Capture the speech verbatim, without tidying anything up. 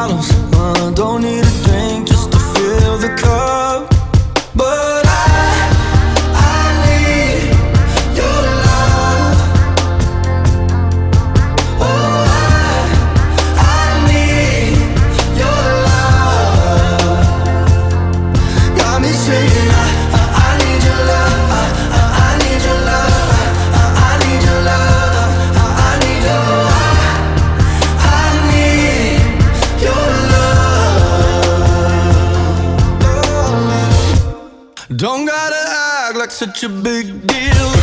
bottles. uh, Don't need a drink just to fill the cup. But I, I need your love. Oh, I, I need your love. Got me saying I, I, I need your love. I, I, I need your love. I, I need your love. I, I need your love. I need your love. Don't gotta act like such a big deal.